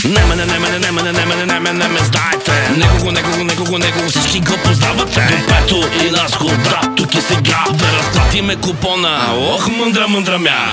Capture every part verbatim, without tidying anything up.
Не мене, не мене, не мене, не мене, не мене, не ме знаете. Некого, некого, некого, некого, всички го познавате. До пето и нас хода, тук е сега да разплатиме купона. Ох, мъдра, мъдра мя.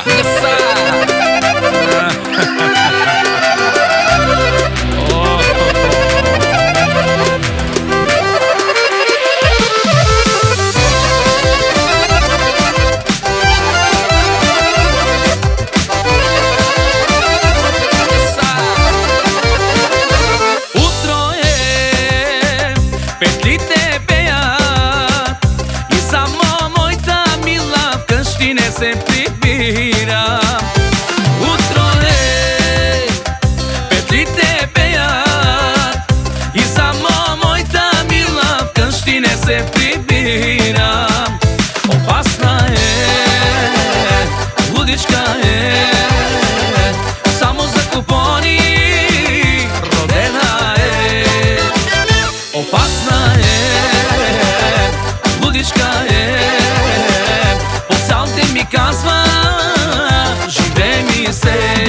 Петлите пеят и само моята мила вкъщи не се прибира. Утро е, петлите пеят и само моята мила вкъщи не се прибира. Опасна е, лудичка е, само за купони родена е. Опасна е, лудичка е, по цял ден ми казва, живее ми се.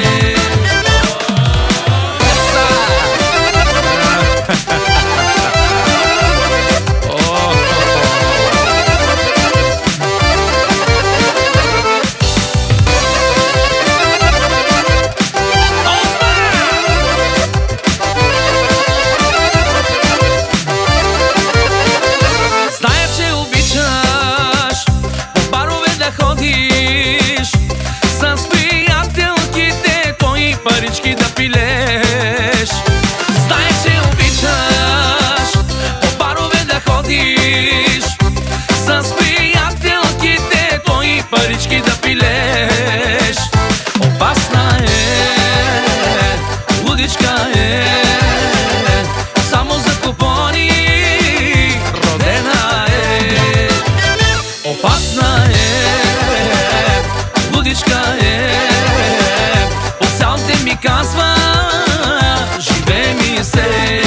С приятелките твои парички да пилеш. Знае, че обичаш по барове да ходиш. С приятелките твои парички да пилеш. Опасна е, лудичка е, само за купони родена е. Опасна е, лудичка е, по цял ден ми казва, живее ми се.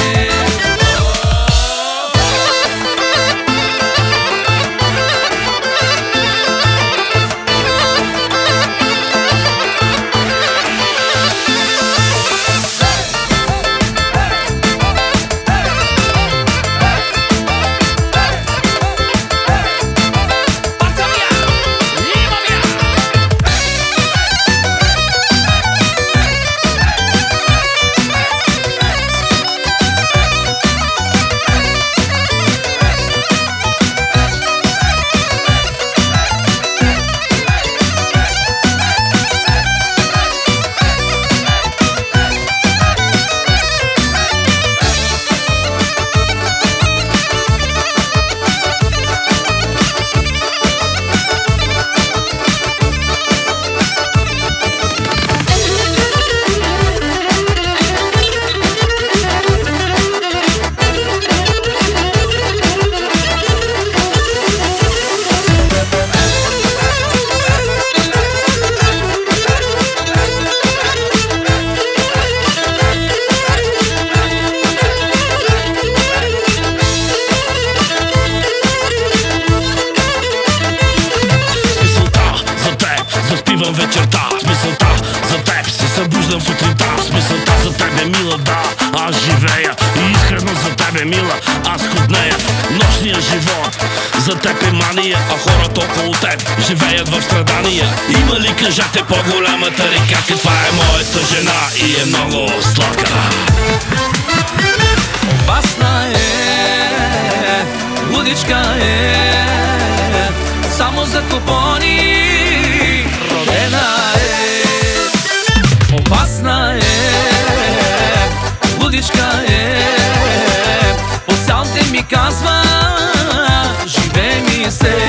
Вечерта, смисълта за теб се събуждам сутринта. Смисълта за тебе, мила, да, аз живея и искрено за тебе, мила, аз худнея. Нощния живот за теб е мания, а хората около теб живеят в страдания. Има ли, кажете, по-голямата река? Каква е моята жена и е много сладка. Опасна е, лудичка е, само за купони родена е. Опасна е, лудичка е, по цял ден ми казва, живее ми се.